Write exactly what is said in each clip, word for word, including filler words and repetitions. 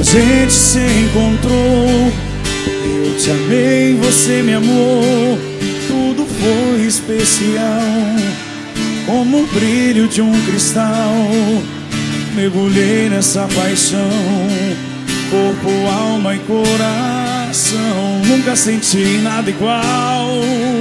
gente se encontrou. Eu te amei, você me amou. Tudo foi especial, como o brilho de um cristal. Mergulhei nessa paixão, corpo, alma e coração. Nunca senti nada igual.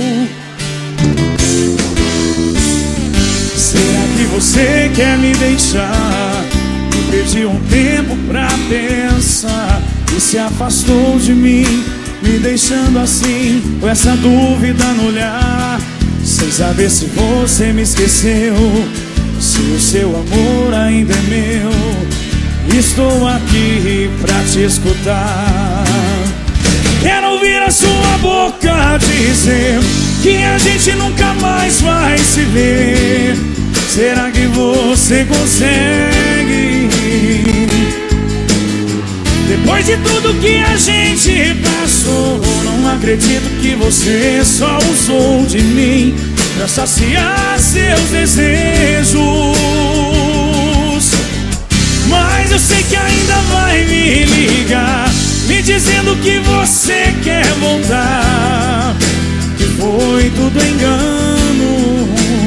Será que você quer me deixar? Eu perdi um tempo pra pensar e se afastou de mim, me deixando assim, com essa dúvida no olhar, sem saber se você me esqueceu, se o seu amor ainda é meu. Estou aqui pra te escutar. Quero ouvir a sua boca dizer que a gente nunca mais vai se ver. Será que você consegue? Depois de tudo que a gente passou, não acredito que você só usou de mim pra saciar seus desejos. Mas eu sei que ainda vai me ligar, me dizendo que você quer voltar, que foi tudo engano,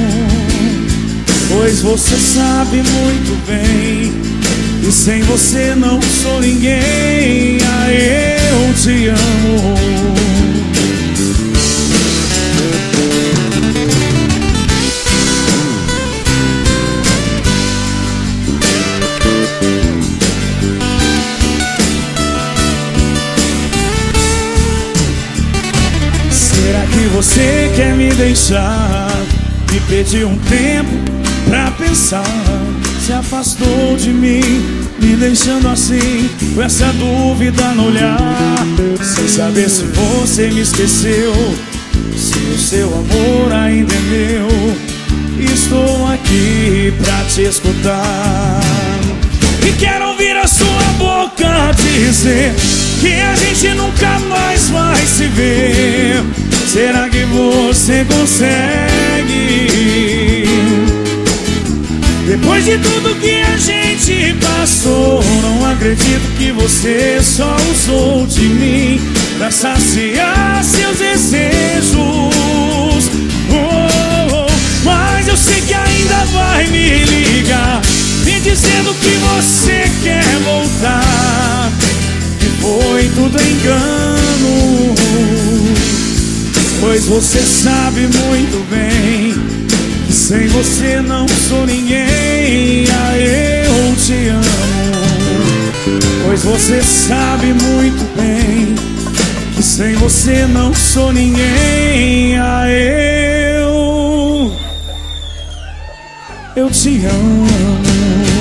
pois você sabe muito bem e sem você não sou ninguém. Ah, eu te amo. Será que você quer me deixar? Me pediu um tempo pra pensar, se afastou de mim, me deixando assim, com essa dúvida no olhar, sem saber se você me esqueceu, se o seu amor ainda é meu. Estou aqui pra te escutar e quero ouvir a sua boca dizer que a gente nunca mais vai se ver. Será que você consegue? Depois de tudo que a gente passou, não acredito que você só usou de mim pra saciar seus desejos. Oh, oh, mas eu sei que ainda vai me ligar, me dizendo que você quer voltar, que foi tudo engano, pois você sabe muito bem que sem você não sou ninguém. Ah, eu te amo, pois você sabe muito bem que sem você não sou ninguém. Ah, eu Eu te amo.